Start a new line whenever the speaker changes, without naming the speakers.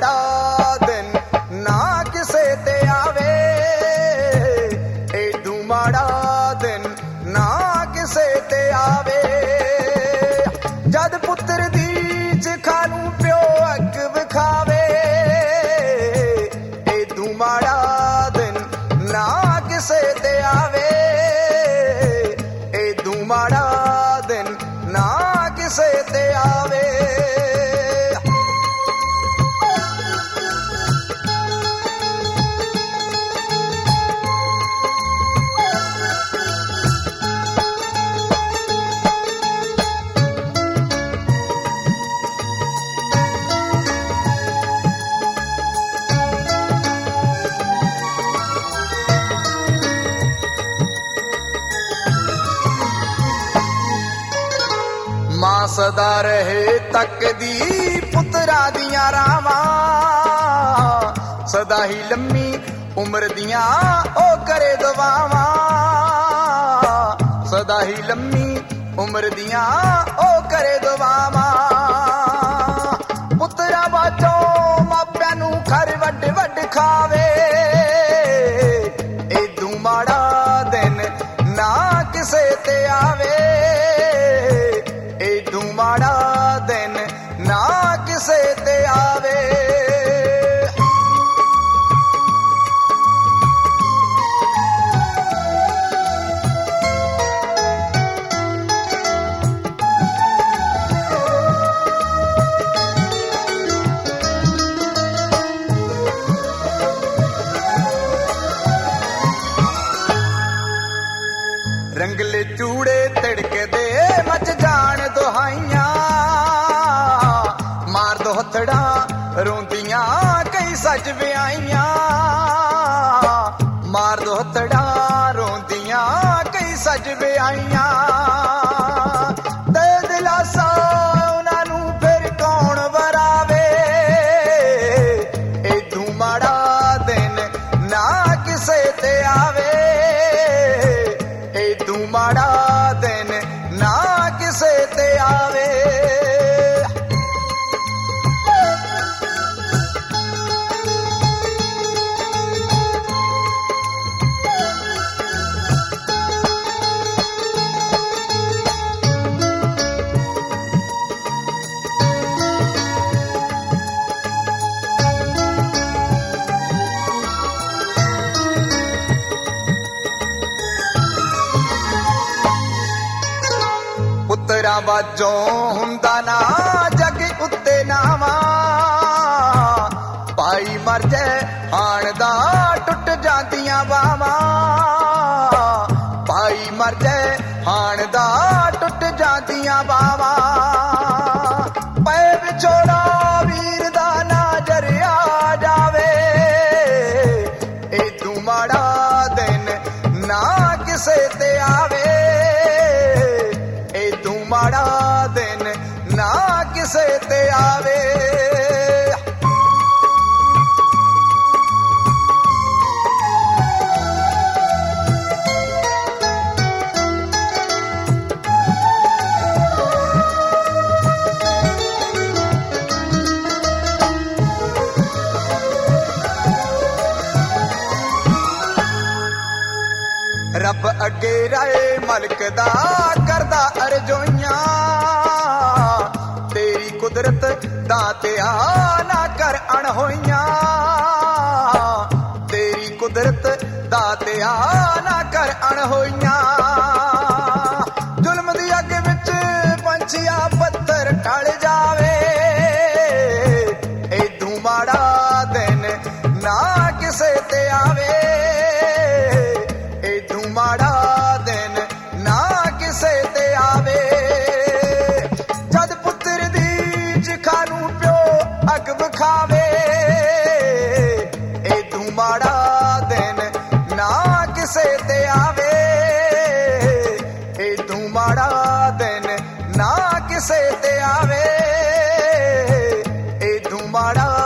ਮਾੜਾ ਦਿਨ ਨਾ ਕਿਸੇ ਤੇ ਆਵੇ, ਏਦੂ ਮਾੜਾ ਦਿਨ ਨਾ ਕਿਸੇ ਤੇ ਆਵੇ। ਜਦ ਪੁੱਤਰ ਦੀ ਚਿਖਾ ਨੂੰ ਪਿਓ ਅੱਗ ਵਿਖਾਵੇ, ਏਦੂ ਮਾੜਾ ਦਿਨ ਨਾ ਕਿਸੇ ਤੇ ਆਵੇ, ਏਦੂ ਮਾੜਾ ਦਿਨ ਨਾ ਕਿਸੇ ਤੇ ਆਵੇ। ਮਾਂ ਸਦਾ ਰਹੇ ਤੱਕਦੀ ਪੁੱਤਰਾਂ ਦੀਆਂ ਰਾਵਾਂ, ਸਦਾ ਹੀ ਲੰਮੀ ਉਮਰ ਦੀਆਂ ਉਹ ਕਰੇ ਦੁਆਵਾਂ, ਸਦਾ ਹੀ ਲੰਮੀ ਉਮਰ ਦੀਆਂ ਉਹ ਕਰੇ ਦੁਆਵਾਂ। ਪੁੱਤਰਾਂ ਬਾਝੋਂ ਮਾਪਿਆਂ ਨੂੰ ਖਰ ਵੱਡ ਵੱਡ ਖਾਵੇ, ਏਦੂ ਮਾੜਾ ਦਿਨ ਨਾ ਕਿਸੇ ਤੇ ਆਵੇ, ਏਦੂ ਮਾੜਾ ਦਿਨ ਨਾ ਕਿਸੇ ਤੇ ਆਵੇ। ਰੰਗਲੇ ਚੂੜੇ ਤਿੜਕਦੇ ਮੱਚ ਜਾਣ ਦੁਹਾਈਆਂ, ਮਾਰ ਦੋ ਹੱਥੜਾਂ ਰੋਂਦੀਆਂ ਕਈ ਸੱਜ ਵਿਆਈਆਂ, ਮਾਰ ਦੋ ਹੱਥੜਾਂ ਰੋਂਦੀਆਂ ਕਈ ਸੱਜ ਵਿਆਈਆਂ। ਤੇ ਦਿਲਾਸਾ ਉਹਨਾਂ ਨੂੰ ਫਿਰ ਕੌਣ ਵਰਾਵੇ, ਏਦੂ ਮਾੜਾ ਦਿਨ ਨਾ ਕਿਸੇ ਤੇ ਆਵੇ, ਏਦੂ ਮਾੜਾ ਦਿਨ ਨਾ ਕਿਸੇ ਤੇ ਆਵੇ। ਪੁੱਤਰਾਂ ਬਾਝੋਂ ਹੁੰਦਾ ਨਾ ਜੱਗ ਉੱਤੇ ਨਾਵਾਂ, ਭਾਈ ਮਰ ਜਾਏ ਹਾਣ ਦਾ ਟੁੱਟ ਜਾਂਦੀਆਂ ਬਾਵਾਂ, ਭਾਈ ਮਰ ਜਾਏ ਹਾਣ ਦਾ ਟੁੱਟ ਜਾਂਦੀਆਂ ਬਾਵਾਂ। ਪਏ ਵਿਛੋੜਾ ਵੀਰ ਦਾ ਨਾ ਜਰਿਆ ਜਾਵੇ, ਏਦੂ ਮਾੜਾ ਦਿਨ ਨਾ ਕਿਸੇ ਤੇ ਆਵੇ, ਏਦੂ ਮਾੜਾ ਦਿਨ ਨਾ ਕਿਸੇ ਤੇ ਆਵੇ। ਰੱਬ ਅੱਗੇ ਰਾਏ ਮਲਕ ਦਾ ਕਰਦਾ ਅਰਜ਼ੋਈਆਂ, ਤੇਰੀ ਕੁਦਰਤ ਦਾਤਿਆ ਨਾ ਕਰ ਅਣਹੋਈਆਂ, ਤੇਰੀ ਕੁਦਰਤ ਦਾਤਿਆ ਨਾ ਕਰ ਅਣਹੋਈਆਂ। ਜ਼ੁਲਮ ਦੀ ਅੱਗ ਵਿੱਚ ਪੰਛੀਆ ਪੱਥਰ ਟਲ ਜਾਵੇ, ਏਦੂ ਮਾੜਾ ਦਿਨ ਨਾ ਕਿਸੇ ਤੇ ਆਵੇ, ਏਦੂ ਮਾੜਾ ਦਿਨ ਨਾ ਕਿਸੇ ਤੇ ਆਵੇ। ਜਦ ਪੁੱਤਰ ਦੀ ਚਿਖਾ ਨੂੰ ਪਿਓ ਅੱਗ ਵਿਖਾਵੇ, ਏਦੂ ਮਾੜਾ ਦਿਨ ਨਾ ਕਿਸੇ ਤੇ ਆਵੇ, ਏਦੂ ਮਾੜਾ ਦਿਨ ਨਾ ਕਿਸੇ ਤੇ ਆਵੇ, ਏਦੂ ਮਾੜਾ